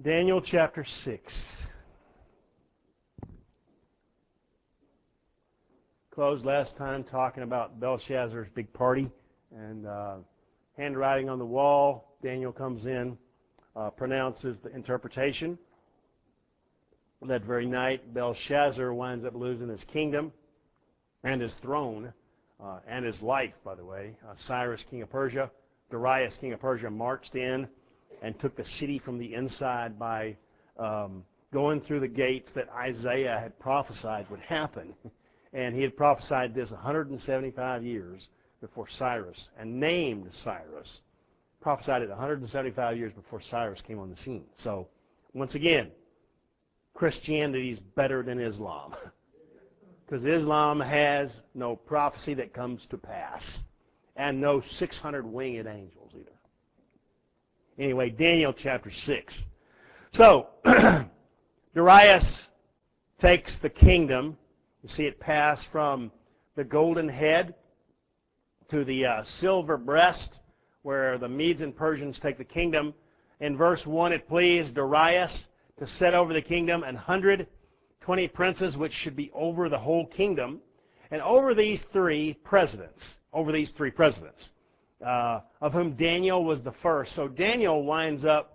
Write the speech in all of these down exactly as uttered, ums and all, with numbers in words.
Daniel chapter six. Closed last time talking about Belshazzar's big party and uh, handwriting on the wall. Daniel comes in, uh, pronounces the interpretation. That very night, Belshazzar winds up losing his kingdom and his throne uh, and his life, by the way. Uh, Cyrus, king of Persia, Darius, king of Persia, marched in and took the city from the inside by um, going through the gates that Isaiah had prophesied would happen. And he had prophesied this one hundred seventy-five years before Cyrus, and named Cyrus. Prophesied it one hundred seventy-five years before Cyrus came on the scene. So, once again, Christianity is better than Islam. Because Islam has no prophecy that comes to pass. And no six hundred winged angels either. Anyway, Daniel chapter six. So, Darius takes the kingdom. You see it pass from the golden head to the uh, silver breast, where the Medes and Persians take the kingdom. In verse one, it pleased Darius to set over the kingdom an hundred twenty princes, which should be over the whole kingdom, and over these three presidents, over these three presidents, uh, of whom Daniel was the first. So Daniel winds up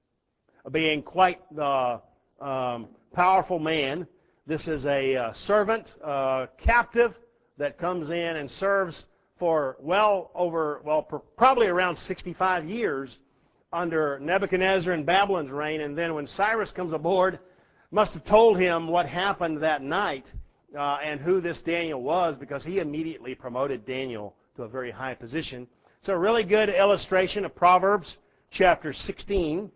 being quite the um, powerful man. This is a uh, servant, uh, captive, that comes in and serves for well over, well, probably around sixty-five years under Nebuchadnezzar and Babylon's reign. And then when Cyrus comes aboard, must have told him what happened that night uh, and who this Daniel was, because he immediately promoted Daniel to a very high position. It's a really good illustration of Proverbs chapter sixteen.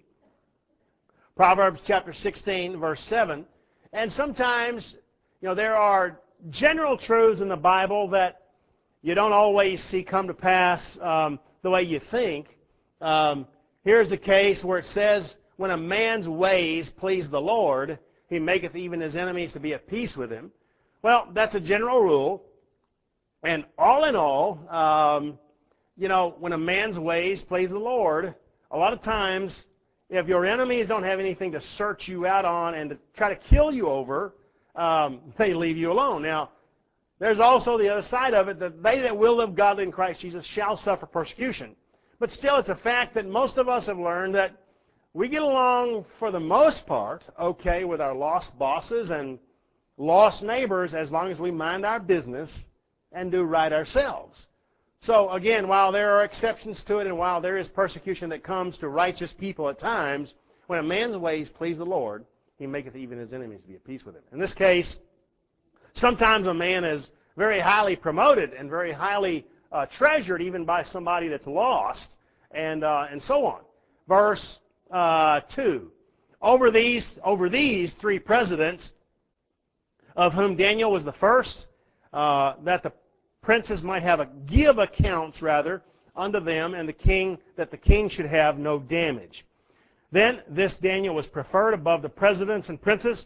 Proverbs chapter sixteen, verse seven. And sometimes, you know, there are general truths in the Bible that you don't always see come to pass um, the way you think. Um, here's a case where it says, when a man's ways please the Lord, he maketh even his enemies to be at peace with him. Well, that's a general rule. And all in all, um, you know, when a man's ways please the Lord, a lot of times, if your enemies don't have anything to search you out on and to try to kill you over, um, they leave you alone. Now, there's also the other side of it, that they that will live godly in Christ Jesus shall suffer persecution. But still, it's a fact that most of us have learned that we get along, for the most part, okay with our lost bosses and lost neighbors as long as we mind our business and do right ourselves. So, again, while there are exceptions to it and while there is persecution that comes to righteous people at times, when a man's ways please the Lord, he maketh even his enemies to be at peace with him. In this case, sometimes a man is very highly promoted and very highly uh, treasured even by somebody that's lost, and, uh, and so on. Verse uh, two. Over these, over these three presidents, of whom Daniel was the first, uh, that the princes might have a give accounts rather unto them, and the king that the king should have no damage. Then this Daniel was preferred above the presidents and princes,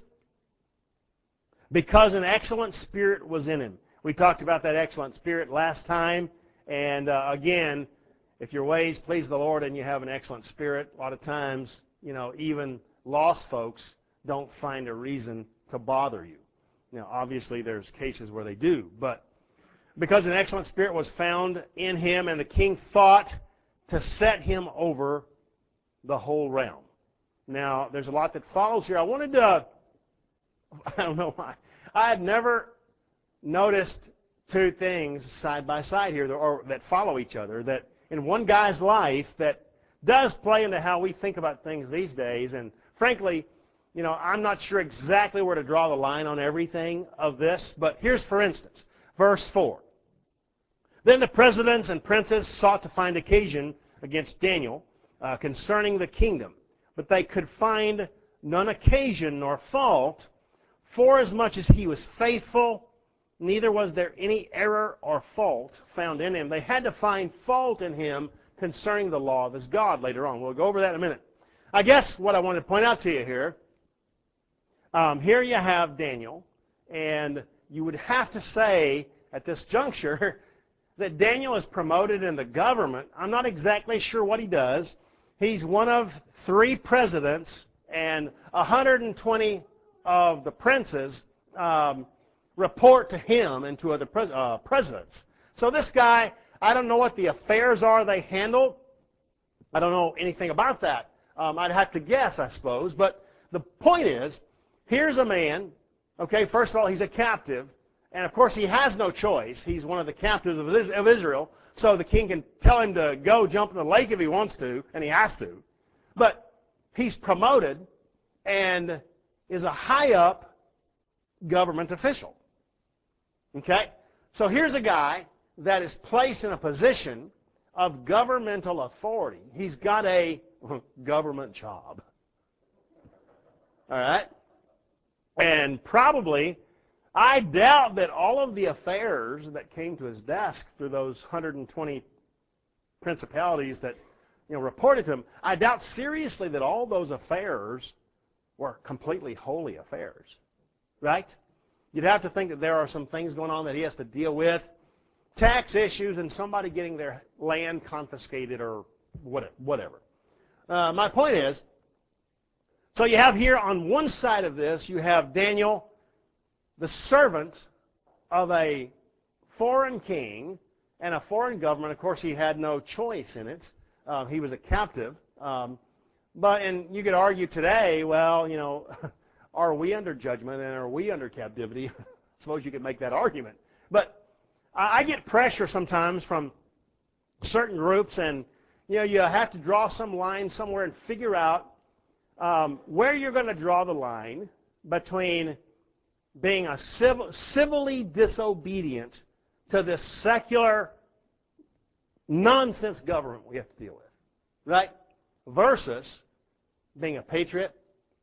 because an excellent spirit was in him. We talked about that excellent spirit last time, and uh, again, if your ways please the Lord and you have an excellent spirit, a lot of times, you know, even lost folks don't find a reason to bother you. Now, obviously, there's cases where they do, but because an excellent spirit was found in him, and the king thought to set him over the whole realm. Now, there's a lot that follows here. I wanted to, I don't know why, I had never noticed two things side by side here, or that follow each other, that in one guy's life that does play into how we think about things these days. And frankly, you know, I'm not sure exactly where to draw the line on everything of this, but here's, for instance, verse four. Then the presidents and princes sought to find occasion against Daniel uh, concerning the kingdom, but they could find none occasion nor fault, forasmuch as he was faithful, neither was there any error or fault found in him. They had to find fault in him concerning the law of his God later on. We'll go over that in a minute. I guess what I want to point out to you here, um, here you have Daniel, and you would have to say at this juncture that Daniel is promoted in the government. I'm not exactly sure what he does. He's one of three presidents, and one hundred twenty of the princes um, report to him and to other pres uh, presidents. So this guy, I don't know what the affairs are they handle. I don't know anything about that. Um, I'd have to guess, I suppose. But the point is, here's a man, okay, first of all, he's a captive. And, of course, he has no choice. He's one of the captives of Israel. So the king can tell him to go jump in the lake if he wants to, and he has to. But he's promoted and is a high-up government official. Okay? So here's a guy that is placed in a position of governmental authority. He's got a government job. All right? And probably, I doubt that all of the affairs that came to his desk through those one hundred twenty principalities that, you know, reported to him, I doubt seriously that all those affairs were completely holy affairs. Right? You'd have to think that there are some things going on that he has to deal with, tax issues and somebody getting their land confiscated or whatever. Uh, my point is, so you have here on one side of this, you have Daniel, the servant of a foreign king and a foreign government. Of course, he had no choice in it. Uh, he was a captive. Um, but and you could argue today, well, you know, are we under judgment and are we under captivity? I suppose you could make that argument. But I get pressure sometimes from certain groups, and you know, you have to draw some line somewhere and figure out um, where you're going to draw the line between being a civil, civilly disobedient to this secular nonsense government we have to deal with, right? Versus being a patriot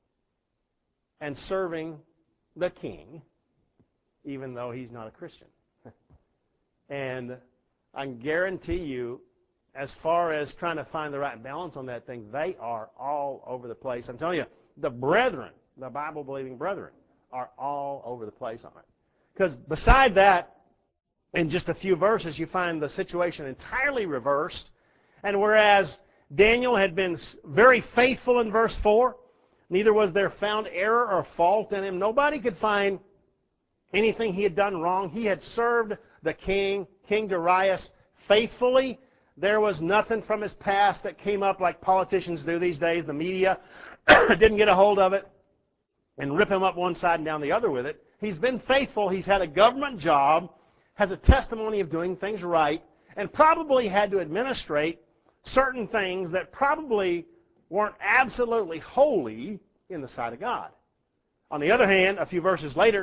and serving the king, even though he's not a Christian. And I can guarantee you, as far as trying to find the right balance on that thing, they are all over the place. I'm telling you, the brethren, the Bible-believing brethren, are all over the place on it. Because beside that, in just a few verses, you find the situation entirely reversed. And whereas Daniel had been very faithful in verse four, neither was there found error or fault in him. Nobody could find anything he had done wrong. He had served the king, King Darius, faithfully. There was nothing from his past that came up like politicians do these days. The media didn't get a hold of it and rip him up one side and down the other with it. He's been faithful. He's had a government job, has a testimony of doing things right, and probably had to administrate certain things that probably weren't absolutely holy in the sight of God. On the other hand, a few verses later,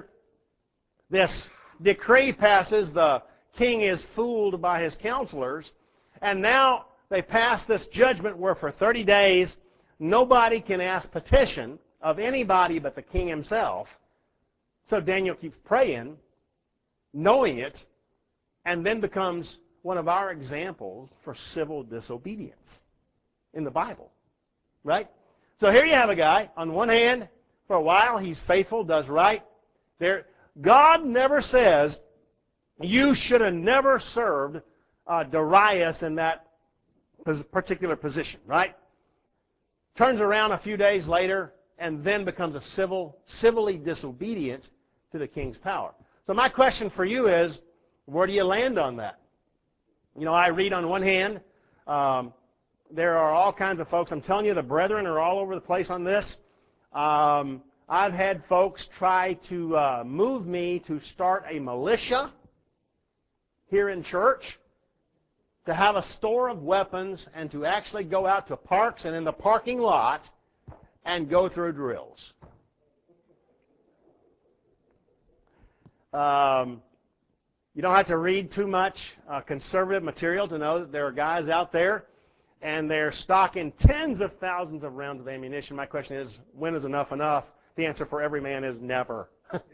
this decree passes, the king is fooled by his counselors, and now they pass this judgment where for thirty days nobody can ask petition of anybody but the king himself. So Daniel keeps praying, knowing it, and then becomes one of our examples for civil disobedience in the Bible. Right? So here you have a guy, on one hand, for a while he's faithful, does right. There, God never says, you should have never served uh, Darius in that particular position, right? Turns around a few days later and then becomes a civil, civilly disobedient to the king's power. So my question for you is, where do you land on that? You know, I read on one hand, um, there are all kinds of folks. I'm telling you, the brethren are all over the place on this. Um, I've had folks try to uh, move me to start a militia here in church, to have a store of weapons and to actually go out to parks and in the parking lot and go through drills. Um, you don't have to read too much uh, conservative material to know that there are guys out there and they're stocking tens of thousands of rounds of ammunition. My question is, when is enough enough? The answer for every man is never.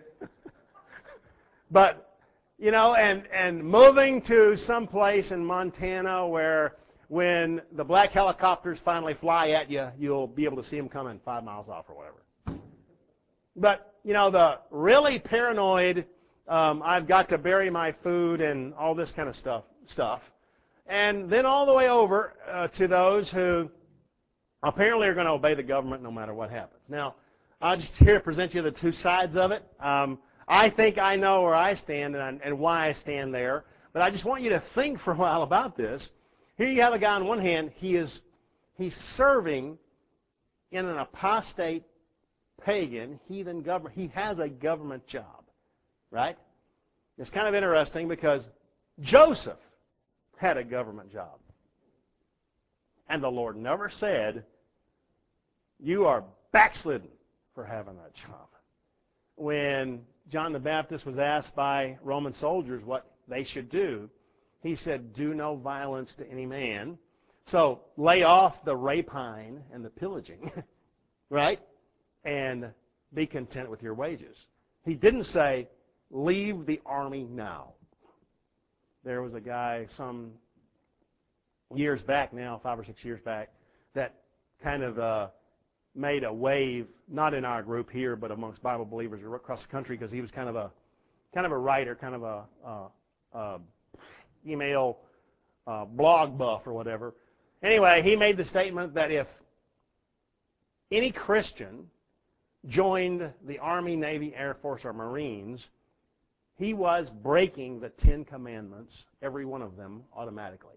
But you know, and, and moving to some place in Montana where when the black helicopters finally fly at you, you'll be able to see them coming five miles off or whatever. But, you know, the really paranoid, um, I've got to bury my food and all this kind of stuff, stuff. And then all the way over uh, to those who apparently are going to obey the government no matter what happens. Now, I'll just here present you the two sides of it. Um, I think I know where I stand and, and why I stand there, but I just want you to think for a while about this. Here you have a guy on one hand, he is he's serving in an apostate, pagan, heathen government. He has a government job, right? It's kind of interesting because Joseph had a government job. And the Lord never said, you are backslidden for having that job. When John the Baptist was asked by Roman soldiers what they should do, he said, do no violence to any man. So lay off the rapine and the pillaging, right? And be content with your wages. He didn't say, leave the army now. There was a guy some years back now, five or six years back, that kind of uh, made a wave, not in our group here, but amongst Bible believers across the country, because he was kind of a kind of a writer, kind of a uh, uh, email uh, blog buff or whatever. Anyway, he made the statement that if any Christian joined the Army, Navy, Air Force, or Marines, he was breaking the Ten Commandments, every one of them, automatically.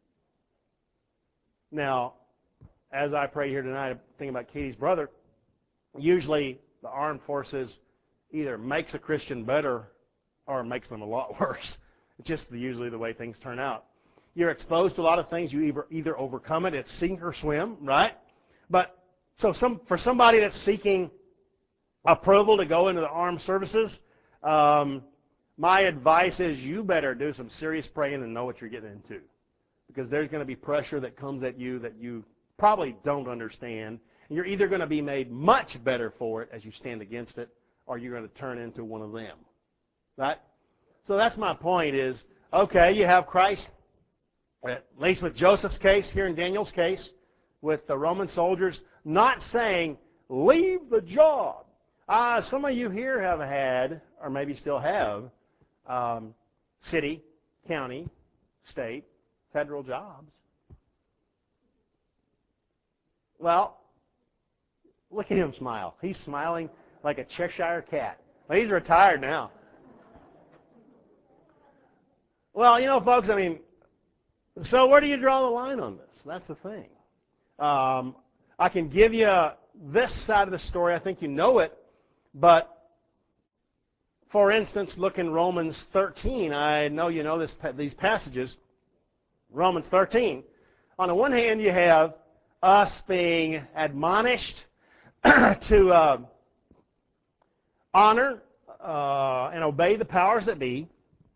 Now, as I pray here tonight, I'm thinking about Katie's brother, usually the armed forces either makes a Christian better or makes them a lot worse. It's just usually the way things turn out. You're exposed to a lot of things. You either, either overcome it, it's sink or swim, right? But so some, for somebody that's seeking approval to go into the armed services, um, my advice is you better do some serious praying and know what you're getting into. Because there's going to be pressure that comes at you that you probably don't understand. And you're either going to be made much better for it as you stand against it, or you're going to turn into one of them. Right? So that's my point is, okay, you have Christ, at least with Joseph's case, here in Daniel's case, with the Roman soldiers, not saying, leave the job. Uh, some of you here have had, or maybe still have, um, city, county, state, federal jobs. Well, look at him smile. He's smiling like a Cheshire cat. Well, he's retired now. Well, you know, folks, I mean, so where do you draw the line on this? That's the thing. Um, I can give you this side of the story. I think you know it. But, for instance, look in Romans thirteen. I know you know this, these passages. Romans thirteen. On the one hand, you have us being admonished to uh, honor uh, and obey the powers that be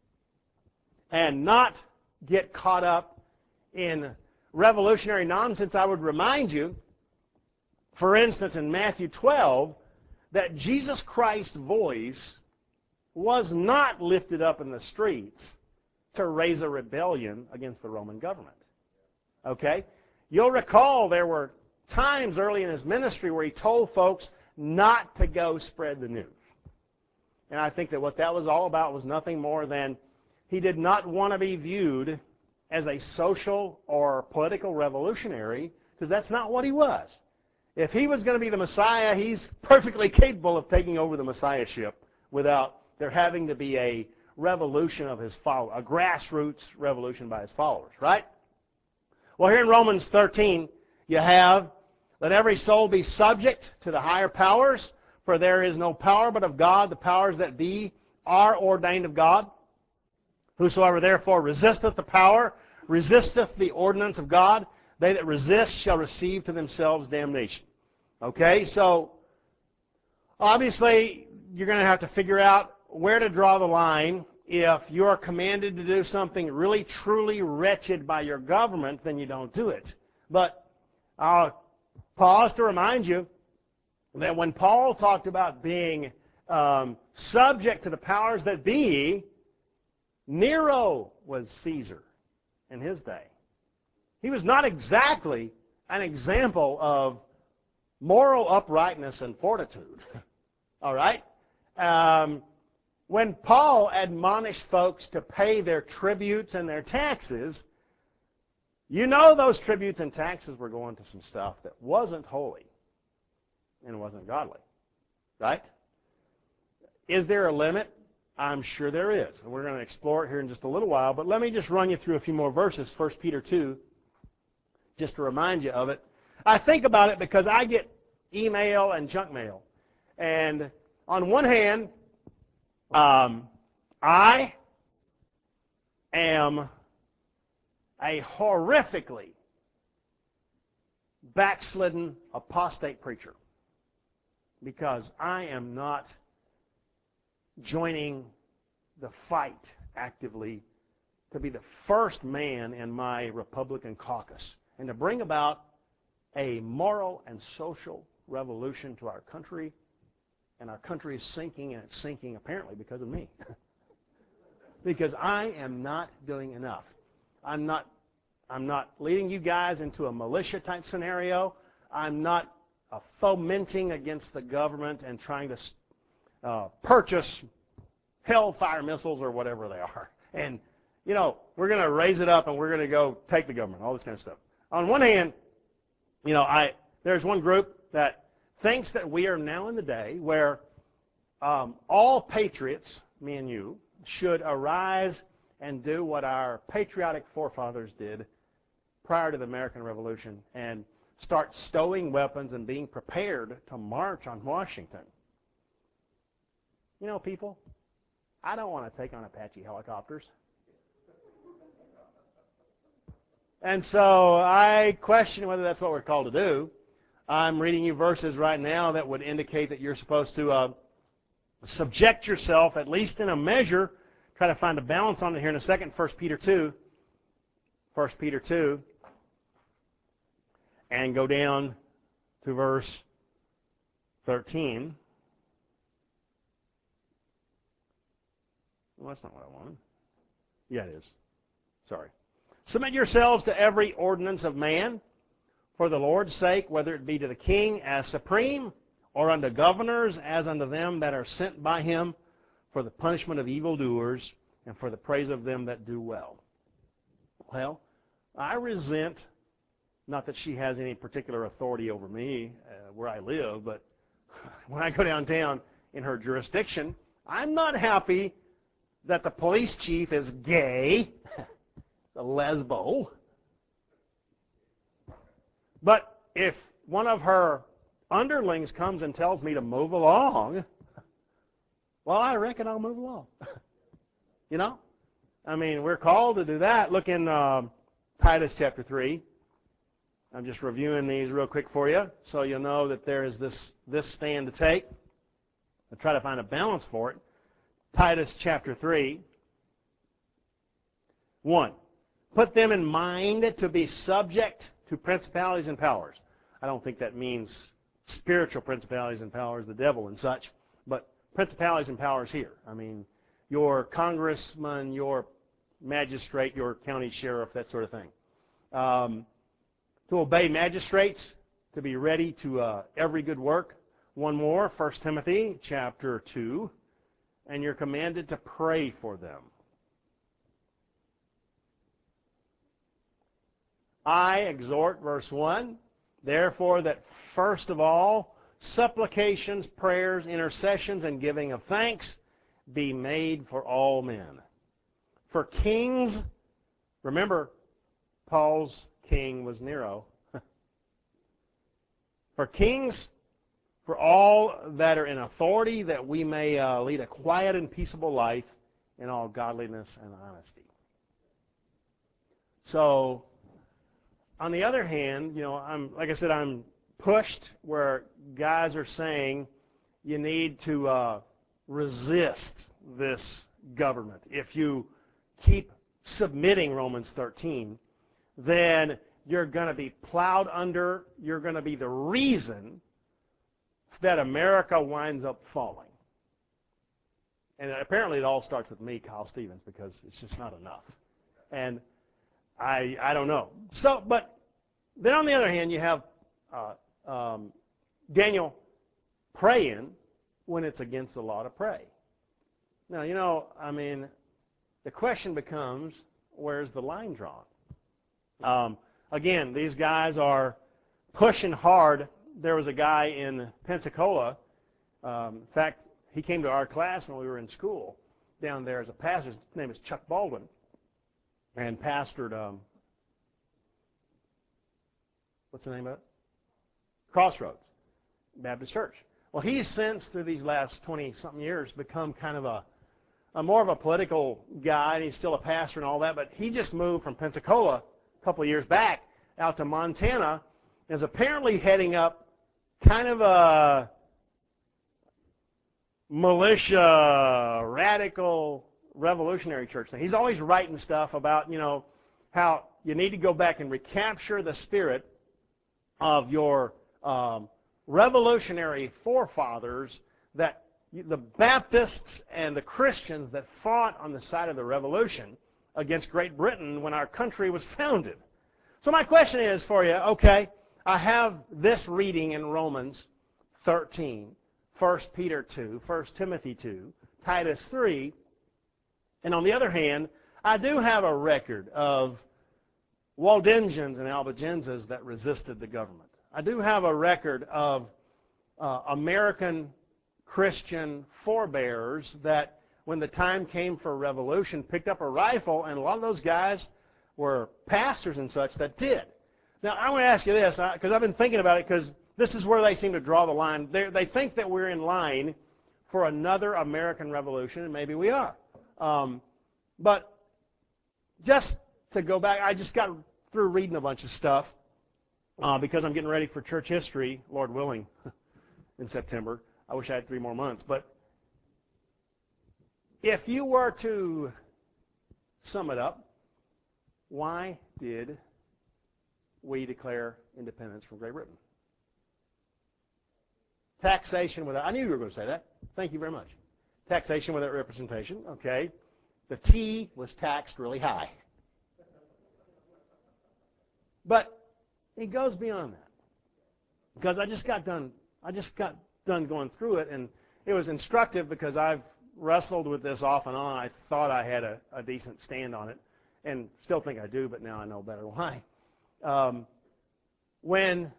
and not get caught up in revolutionary nonsense. I would remind you, for instance, in Matthew twelve, that Jesus Christ's voice was not lifted up in the streets to raise a rebellion against the Roman government. Okay? You'll recall there were times early in his ministry where he told folks not to go spread the news. And I think that what that was all about was nothing more than he did not want to be viewed as a social or political revolutionary, because that's not what he was. If he was going to be the Messiah, he's perfectly capable of taking over the Messiahship without there having to be a revolution of his followers, a grassroots revolution by his followers, right? Well, here in Romans thirteen, you have, let every soul be subject to the higher powers, for there is no power but of God. The powers that be are ordained of God. Whosoever therefore resisteth the power, resisteth the ordinance of God. They that resist shall receive to themselves damnation. Okay, so obviously you're going to have to figure out where to draw the line. If you're commanded to do something really, truly wretched by your government, then you don't do it. But I'll pause to remind you that when Paul talked about being um, subject to the powers that be, Nero was Caesar in his day. He was not exactly an example of moral uprightness and fortitude. All right? Um, when Paul admonished folks to pay their tributes and their taxes, You know those tributes and taxes were going to some stuff that wasn't holy and wasn't godly, right? Is there a limit? I'm sure there is. And we're going to explore it here in just a little while, but let me just run you through a few more verses, First Peter two, just to remind you of it. I think about it because I get email and junk mail. And on one hand, um, I am a horrifically backslidden apostate preacher because I am not joining the fight actively to be the first man in my Republican caucus and to bring about a moral and social revolution to our country. And our country is sinking, and it's sinking apparently because of me. Because I am not doing enough. I'm not, I'm not leading you guys into a militia-type scenario. I'm not uh, fomenting against the government and trying to uh, purchase Hellfire missiles or whatever they are. And, you know, we're going to raise it up and we're going to go take the government, all this kind of stuff. On one hand, you know, I there's one group that thinks that we are now in the day where um, all patriots, me and you, should arise and do what our patriotic forefathers did prior to the American Revolution and start stowing weapons and being prepared to march on Washington. You know, people, I don't want to take on Apache helicopters. And so I question whether that's what we're called to do. I'm reading you verses right now that would indicate that you're supposed to uh, subject yourself, at least in a measure. Try to find a balance on it here in a second. First Peter two. First Peter two. And go down to verse thirteen. Well, that's not what I wanted. Yeah, it is. Sorry. Submit yourselves to every ordinance of man for the Lord's sake, whether it be to the king as supreme, or unto governors as unto them that are sent by him, for the punishment of evildoers and for the praise of them that do well. Well, I resent, not that she has any particular authority over me uh, where I live, but when I go downtown in her jurisdiction, I'm not happy that the police chief is gay, a lesbo. But if one of her underlings comes and tells me to move along, well, I reckon I'll move along. You know? I mean, we're called to do that. Look in uh, Titus chapter three. I'm just reviewing these real quick for you so you'll know that there is this, this stand to take. I'll try to find a balance for it. Titus chapter three. one. Put them in mind to be subject to principalities and powers. I don't think that means spiritual principalities and powers, the devil and such, but principalities and powers here. I mean, your congressman, your magistrate, your county sheriff, that sort of thing. Um, to obey magistrates, to be ready to uh, every good work. One more, First Timothy chapter two, and you're commanded to pray for them. I exhort, verse one, therefore that first of all, supplications, prayers, intercessions, and giving of thanks be made for all men. For kings, remember, Paul's king was Nero. For kings, for all that are in authority, that we may uh, lead a quiet and peaceable life in all godliness and honesty. So, on the other hand, you know, I'm like I said, I'm pushed where guys are saying you need to uh, resist this government. If you keep submitting Romans thirteen, then you're going to be plowed under. You're going to be the reason that America winds up falling. And apparently it all starts with me, Kyle Stevens, because it's just not enough. And I I don't know. So, but then on the other hand, you have uh, um, Daniel praying when it's against the law to pray. Now, you know, I mean, the question becomes, where's the line drawn? Um, again, these guys are pushing hard. There was a guy in Pensacola. Um, in fact, he came to our class when we were in school down there as a pastor. His name is Chuck Baldwin, and pastored, um, what's the name of it? Crossroads Baptist Church. Well, he's since, through these last twenty-something years, become kind of a, a more of a political guy, and he's still a pastor and all that, but he just moved from Pensacola a couple of years back out to Montana, and is apparently heading up kind of a militia, radical, revolutionary church thing. He's always writing stuff about, you know, how you need to go back and recapture the spirit of your um, revolutionary forefathers, that the Baptists and the Christians that fought on the side of the revolution against Great Britain when our country was founded. So my question is for you, okay, I have this reading in Romans thirteen, First Peter two, First Timothy two, Titus three, and on the other hand, I do have a record of Waldensians and Albigenses that resisted the government. I do have a record of uh, American Christian forebears that, when the time came for revolution, picked up a rifle, and a lot of those guys were pastors and such that did. Now, I want to ask you this, because I've been thinking about it, because this is where they seem to draw the line. They're, they think that we're in line for another American Revolution, and maybe we are. Um, but just to go back, I just got through reading a bunch of stuff uh, because I'm getting ready for church history, Lord willing, in September. I wish I had three more months. But if you were to sum it up, why did we declare independence from Great Britain? Taxation without, I knew you were going to say that. Thank you very much. Taxation without representation, okay. The tea was taxed really high. But it goes beyond that. Because I just got done, I just got done going through it, and it was instructive because I've wrestled with this off and on. I thought I had a, a decent stand on it, and still think I do, but now I know better why. Um, when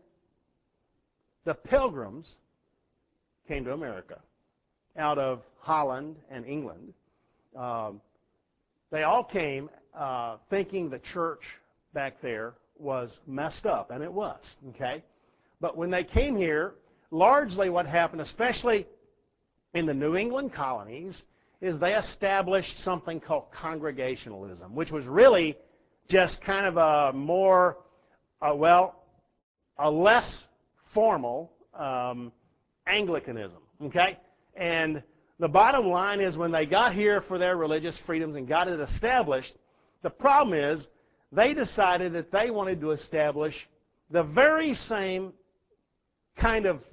the Pilgrims came to America out of Holland and England, um, they all came uh, thinking the church back there was messed up, and it was, okay? But when they came here, largely what happened, especially in the New England colonies, is they established something called Congregationalism, which was really just kind of a more, uh, well, a less formal um, Anglicanism, okay? And the bottom line is, when they got here for their religious freedoms and got it established, the problem is they decided that they wanted to establish the very same kind of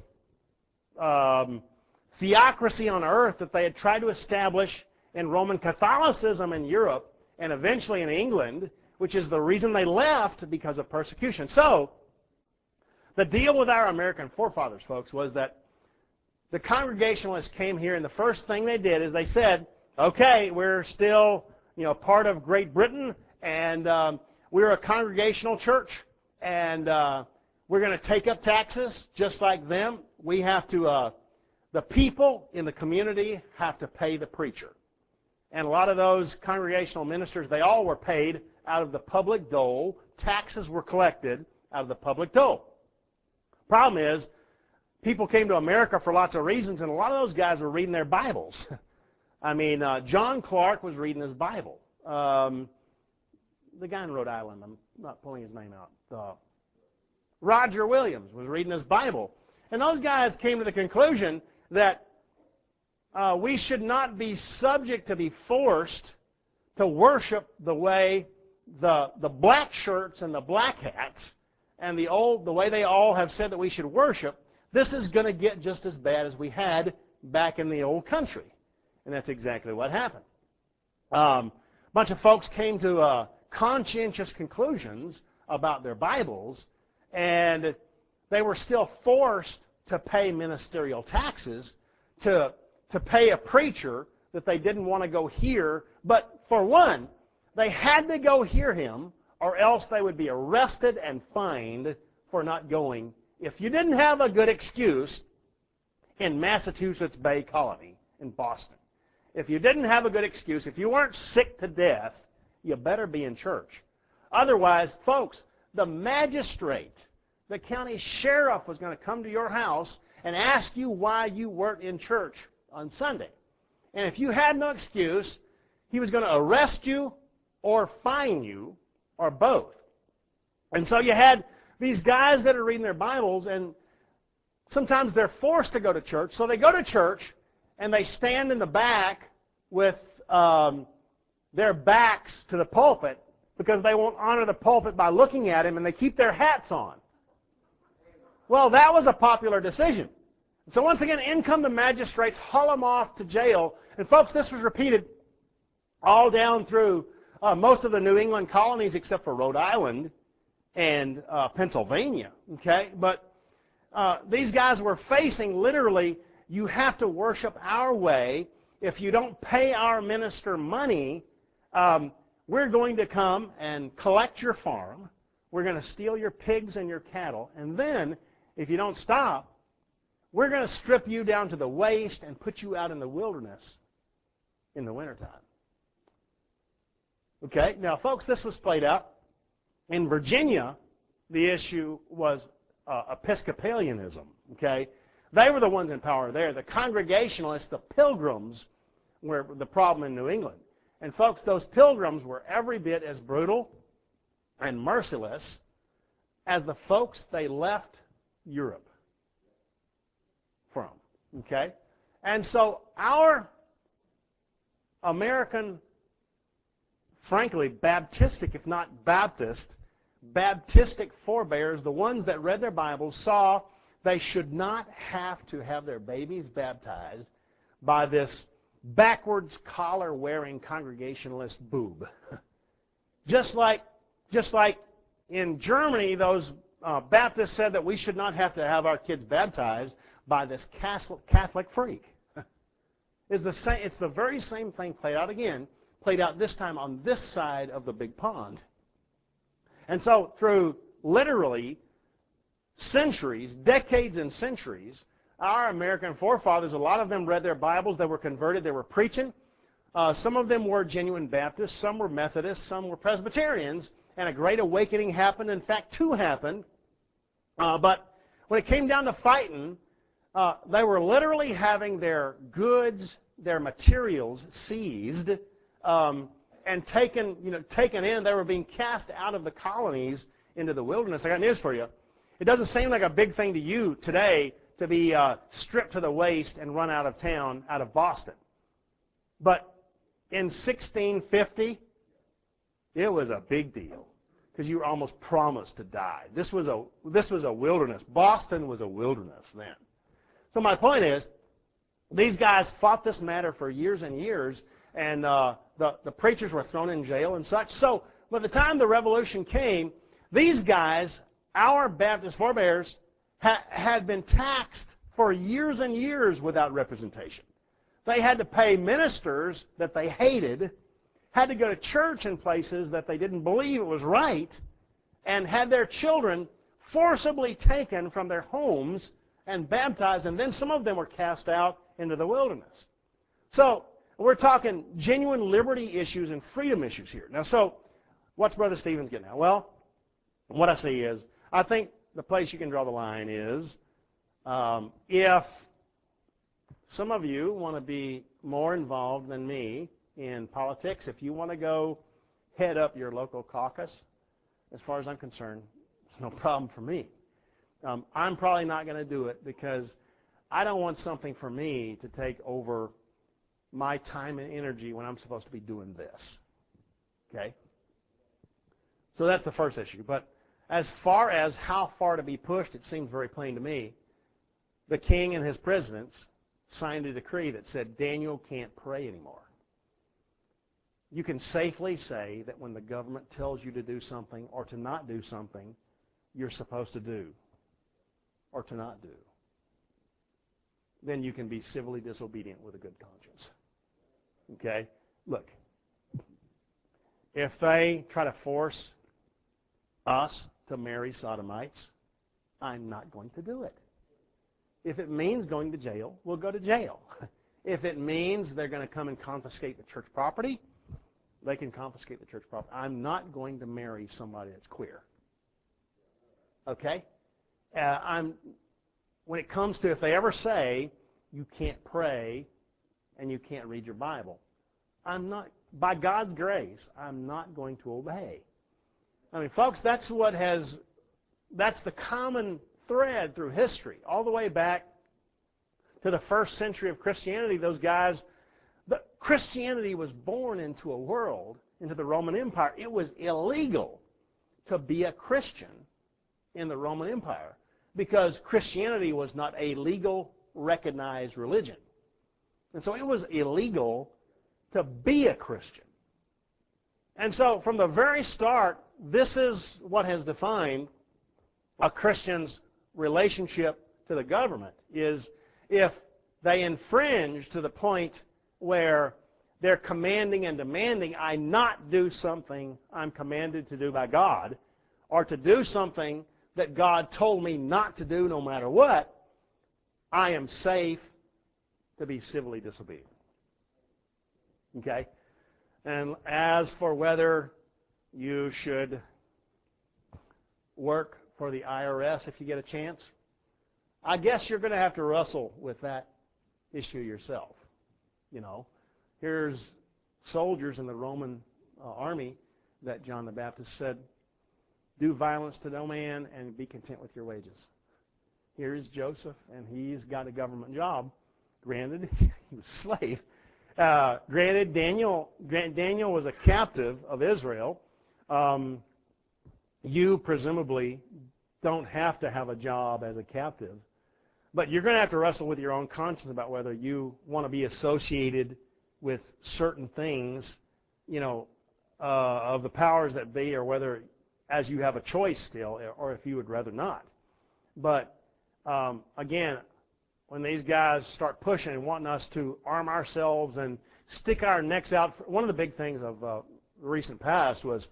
um, theocracy on earth that they had tried to establish in Roman Catholicism in Europe and eventually in England, which is the reason they left, because of persecution. So the deal with our American forefathers, folks, was that the Congregationalists came here, and the first thing they did is they said, okay, we're still, you know, part of Great Britain, and um, we're a congregational church, and uh, we're going to take up taxes just like them. We have to, uh, the people in the community have to pay the preacher. And a lot of those congregational ministers, they all were paid out of the public dole. Taxes were collected out of the public dole. Problem is, people came to America for lots of reasons, and a lot of those guys were reading their Bibles. I mean, uh, John Clark was reading his Bible. Um, the guy in Rhode Island, I'm not pulling his name out. Uh, Roger Williams was reading his Bible. And those guys came to the conclusion that uh, we should not be subject to be forced to worship the way the, the black shirts and the black hats and the old, the way they all have said that we should worship. This is going to get just as bad as we had back in the old country. And that's exactly what happened. Um, a bunch of folks came to uh, conscientious conclusions about their Bibles, and they were still forced to pay ministerial taxes to, to pay a preacher that they didn't want to go hear. But for one, they had to go hear him, or else they would be arrested and fined for not going if you didn't have a good excuse in Massachusetts Bay Colony in Boston. If you didn't have a good excuse, if you weren't sick to death, you better be in church. Otherwise, folks, the magistrate, the county sheriff was going to come to your house and ask you why you weren't in church on Sunday. And if you had no excuse, he was going to arrest you or fine you or both. And so you had these guys that are reading their Bibles, and sometimes they're forced to go to church. So they go to church, and they stand in the back with um, their backs to the pulpit because they won't honor the pulpit by looking at him, and they keep their hats on. Well, that was a popular decision. So once again, in come the magistrates, haul them off to jail. And folks, this was repeated all down through uh, most of the New England colonies except for Rhode Island and uh, Pennsylvania. Okay, but uh, these guys were facing literally, you have to worship our way. If you don't pay our minister money, um, we're going to come and collect your farm. We're going to steal your pigs and your cattle. And then, if you don't stop, we're going to strip you down to the waist and put you out in the wilderness in the wintertime. Okay, now folks, this was played out. In Virginia, the issue was uh, Episcopalianism. Okay, they were the ones in power there. The Congregationalists, the Pilgrims, were the problem in New England. And folks, those Pilgrims were every bit as brutal and merciless as the folks they left Europe from. Okay? And so our American, frankly, Baptistic, if not Baptist, Baptistic forebears, the ones that read their Bibles, saw they should not have to have their babies baptized by this backwards collar-wearing Congregationalist boob. Just like, just like in Germany, those uh, Baptists said that we should not have to have our kids baptized by this Catholic freak. It's the same, it's the very same thing played out again, played out this time on this side of the big pond. And so through literally centuries, decades and centuries, our American forefathers, a lot of them read their Bibles, they were converted, they were preaching. Uh, some of them were genuine Baptists, some were Methodists, some were Presbyterians, and a great awakening happened. In fact, two happened. Uh, but when it came down to fighting, uh, they were literally having their goods, their materials seized um, and taken, you know, taken in. They were being cast out of the colonies into the wilderness. I got news for you. It doesn't seem like a big thing to you today to be uh, stripped to the waist and run out of town, out of Boston. But in sixteen fifty, it was a big deal because you were almost promised to die. This was a this was a wilderness. Boston was a wilderness then. So my point is, these guys fought this matter for years and years, and uh, the the preachers were thrown in jail and such. So by the time the Revolution came, these guys, our Baptist forebears, ha had been taxed for years and years without representation. They had to pay ministers that they hated, had to go to church in places that they didn't believe it was right, and had their children forcibly taken from their homes and baptized, and then some of them were cast out into the wilderness. So we're talking genuine liberty issues and freedom issues here. Now, so what's Brother Stevens getting at? Well, what I see is, I think the place you can draw the line is um, if some of you want to be more involved than me in politics, if you want to go head up your local caucus, as far as I'm concerned, it's no problem for me. Um, I'm probably not going to do it because I don't want something for me to take over my time and energy when I'm supposed to be doing this. Okay? So that's the first issue. But as far as how far to be pushed, it seems very plain to me. The king and his presidents signed a decree that said Daniel can't pray anymore. You can safely say that when the government tells you to do something or to not do something, you're supposed to do or to not do. Then you can be civilly disobedient with a good conscience. Okay? Look, if they try to force us to marry sodomites, I'm not going to do it. If it means going to jail, we'll go to jail. If it means they're going to come and confiscate the church property, they can confiscate the church property. I'm not going to marry somebody that's queer. Okay? Uh, I'm, when it comes to if they ever say you can't pray and you can't read your Bible, I'm not, by God's grace, I'm not going to obey. I mean, folks, that's what has, that's the common thread through history, all the way back to the first century of Christianity. Those guys, but Christianity was born into a world, into the Roman Empire. It was illegal to be a Christian in the Roman Empire because Christianity was not a legal, recognized religion. And so it was illegal to be a Christian. And so from the very start, this is what has defined a Christian's relationship to the government, is if they infringe to the point where they're commanding and demanding I not do something I'm commanded to do by God, or to do something that God told me not to do no matter what, I am safe to be civilly disobedient. Okay? And as for whether you should work for the I R S if you get a chance, I guess you're going to have to wrestle with that issue yourself. You know, here's soldiers in the Roman uh, army that John the Baptist said, do violence to no man and be content with your wages. Here is Joseph, and he's got a government job. Granted, he was a slave. Uh, granted, Daniel, Daniel was a captive of Israel. Um, you presumably don't have to have a job as a captive, but you're going to have to wrestle with your own conscience about whether you want to be associated with certain things, you know, uh, of the powers that be, or whether, as you have a choice still, or if you would rather not. But um, again, when these guys start pushing and wanting us to arm ourselves and stick our necks out, one of the big things of uh, the recent past was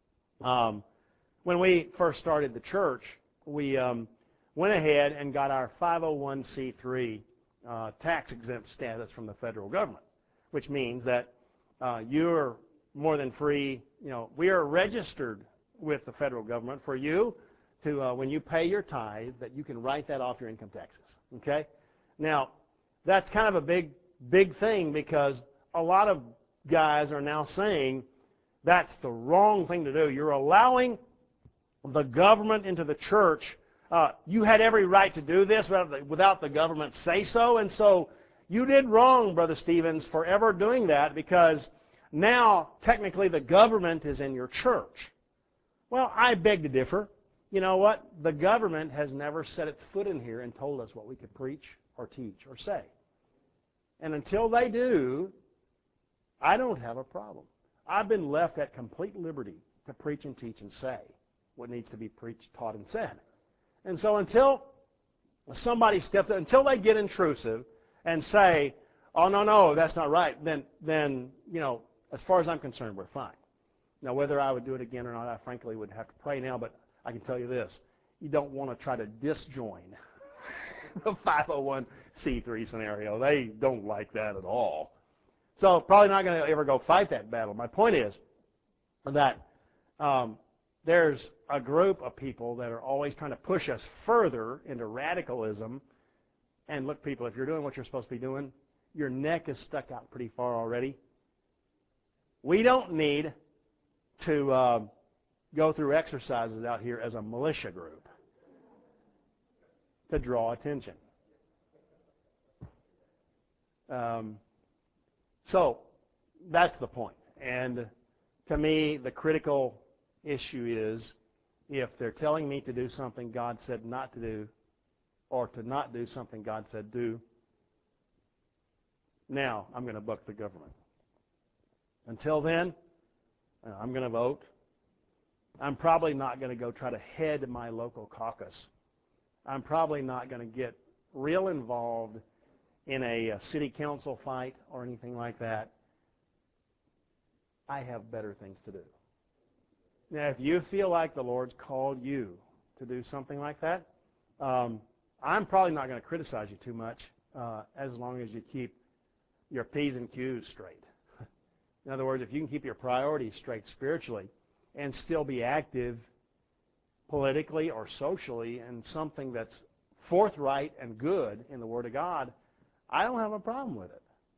um, when we first started the church, we um, went ahead and got our five oh one c three uh, tax-exempt status from the federal government, which means that uh, you're more than free. You know, we are registered with the federal government for you to, uh, when you pay your tithe, that you can write that off your income taxes. Okay? Now, that's kind of a big, big thing because a lot of guys are now saying that's the wrong thing to do. You're allowing the government into the church. Uh, you had every right to do this without the, without the government say so, and so you did wrong, Brother Stevens, for ever doing that because now technically the government is in your church. Well, I beg to differ. You know what? The government has never set its foot in here and told us what we could preach or teach or say. And until they do, I don't have a problem. I've been left at complete liberty to preach and teach and say what needs to be preached, taught, and said. And so until somebody steps up, until they get intrusive and say, oh, no, no, that's not right, then, then, you know, as far as I'm concerned, we're fine. Now, whether I would do it again or not, I frankly would have to pray now, but I can tell you this. You don't want to try to disjoin the five oh one c three scenario. They don't like that at all. So probably not going to ever go fight that battle. My point is that um, there's a group of people that are always trying to push us further into radicalism. And look, people, if you're doing what you're supposed to be doing, your neck is stuck out pretty far already. We don't need to uh, go through exercises out here as a militia group to draw attention. Um, so that's the point. And to me, the critical issue is if they're telling me to do something God said not to do, or to not do something God said do, now I'm going to buck the government. Until then, I'm going to vote. I'm probably not going to go try to head my local caucus. I'm probably not going to get real involved in a, a city council fight or anything like that. I have better things to do. Now, if you feel like the Lord's called you to do something like that, um, I'm probably not going to criticize you too much uh, as long as you keep your P's and Q's straight. In other words, if you can keep your priorities straight spiritually and still be active politically or socially in something that's forthright and good in the Word of God, I don't have a problem with it.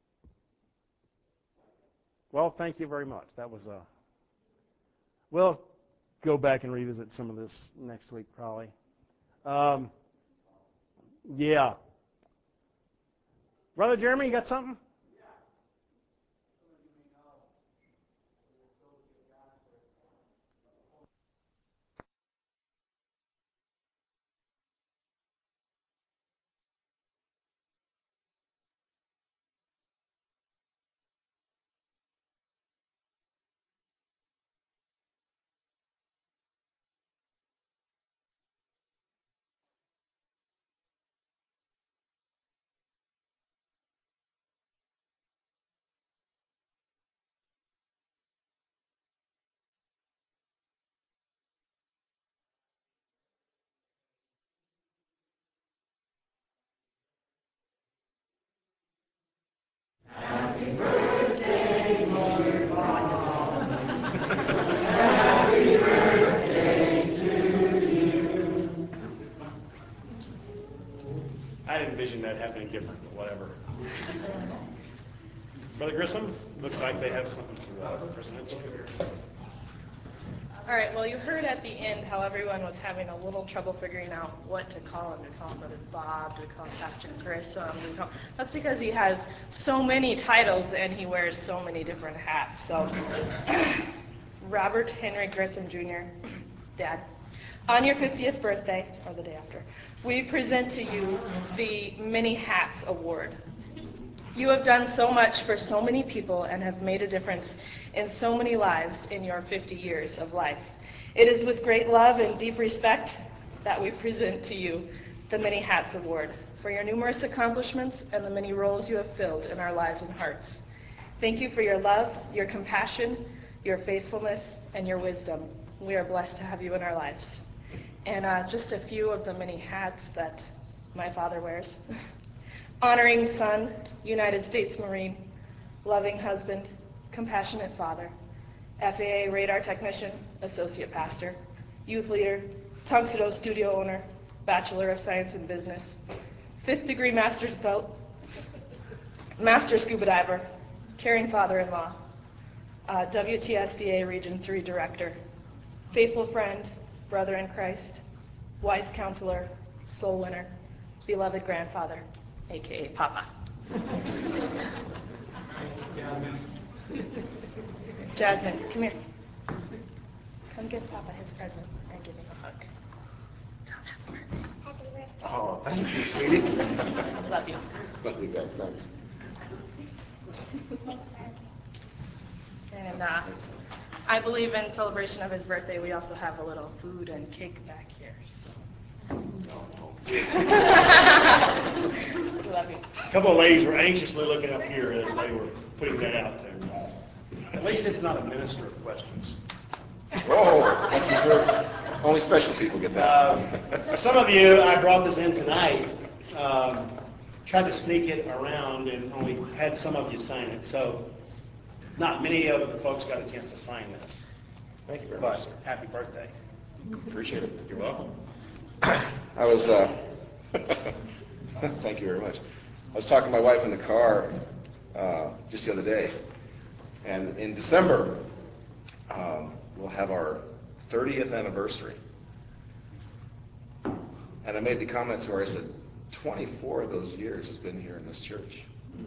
Well, thank you very much. That was a... We'll go back and revisit some of this next week, probably. Um, yeah. Brother Jeremy, you got something? I didn't envision that happening different, but whatever. Brother Grissom, looks like they have something to uh, present. All right, well, you heard at the end how everyone was having a little trouble figuring out what to call him. To call him Brother Bob, to call him Pastor Grissom. To call... That's because he has so many titles and he wears so many different hats. So, Robert Henry Grissom Junior, Dad, on your fiftieth birthday, or the day after, we present to you the Many Hats Award. You have done so much for so many people and have made a difference in so many lives in your fifty years of life. It is with great love and deep respect that we present to you the Many Hats Award for your numerous accomplishments and the many roles you have filled in our lives and hearts. Thank you for your love, your compassion, your faithfulness, and your wisdom. We are blessed to have you in our lives. And uh, just a few of the many hats that my father wears. Honoring son, United States Marine, loving husband, compassionate father, F A A radar technician, associate pastor, youth leader, Tuxedo studio owner, Bachelor of Science in Business, fifth degree master's belt, master scuba diver, caring father-in-law, uh, W T S D A Region three director, faithful friend, brother in Christ, wise counselor, soul winner, beloved grandfather, a k a. Papa. Jasmine, come here. Come give Papa his present and give him a hug. Tell him happy birthday. Happy birthday. Oh, thank you, sweetie. Love you. Love you guys, thanks. And uh, I believe in celebration of his birthday, we also have a little food and cake back here. So. Love you. A couple of ladies were anxiously looking up here as they were putting that out there. At least it's not a minister of questions. Oh, that's reserved. Only special people get that. Uh, some of you, I brought this in tonight, um, tried to sneak it around and only had some of you sign it. So not many of the folks got a chance to sign this. Thank you very But much, sir. happy birthday. Appreciate it. You're welcome. I was, uh, thank you very much. I was talking to my wife in the car uh, just the other day, and in December, um, we'll have our thirtieth anniversary. And I made the comment to her, I said, twenty-four of those years has been here in this church.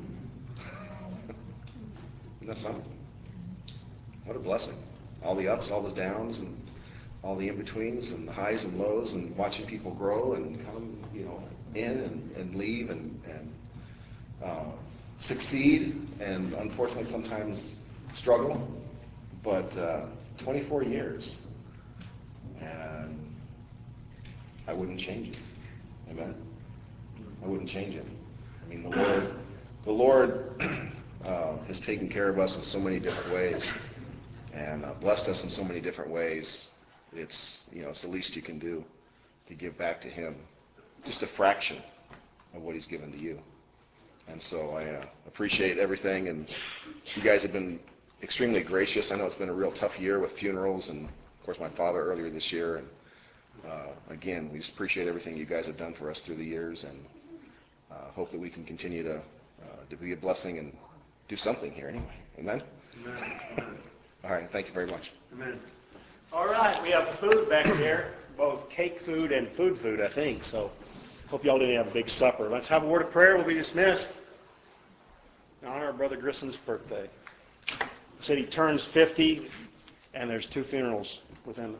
Isn't that something? What a blessing. All the ups, all the downs, and all the in-betweens, and the highs and lows, and watching people grow and come, you know, in and, and leave and, and uh, succeed, and unfortunately sometimes struggle. But uh, twenty-four years, and I wouldn't change it. Amen. I wouldn't change it. I mean, the Lord, the Lord uh, has taken care of us in so many different ways. and uh, blessed us in so many different ways. It's, you know, it's the least you can do to give back to him just a fraction of what he's given to you. And so I uh, appreciate everything, and you guys have been extremely gracious. I know it's been a real tough year with funerals, and of course my father earlier this year. And uh, again, we just appreciate everything you guys have done for us through the years, and uh, hope that we can continue to uh, to be a blessing and do something here anyway. Amen? Amen. All right, thank you very much. Amen. All right, we have food back there, both cake food and food food, I think. So hope y'all didn't have a big supper. Let's have a word of prayer. We'll be dismissed in honor of Brother Grissom's birthday. He said he turns fifty, and there's two funerals within.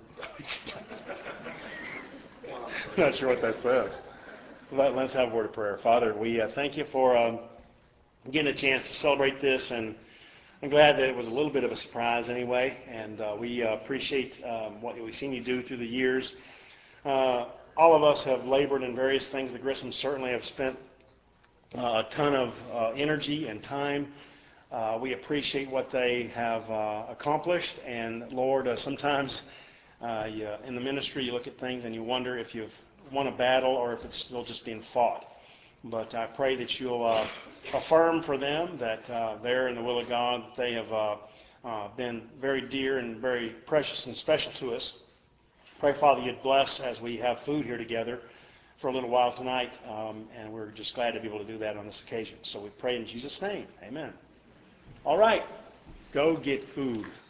Not sure what that says. Let, let's have a word of prayer. Father, we uh, thank you for um, getting a chance to celebrate this, and I'm glad that it was a little bit of a surprise anyway, and uh, we uh, appreciate um, what we've seen you do through the years. Uh, all of us have labored in various things. The Grissoms certainly have spent uh, a ton of uh, energy and time. Uh, we appreciate what they have uh, accomplished, and Lord, uh, sometimes uh, you, in the ministry you look at things and you wonder if you've won a battle or if it's still just being fought. But I pray that you'll uh, affirm for them that uh, they're in the will of God. They have uh, uh, been very dear and very precious and special to us. Pray, Father, you'd bless as we have food here together for a little while tonight, um, and we're just glad to be able to do that on this occasion. So we pray in Jesus' name. Amen. All right, go get food.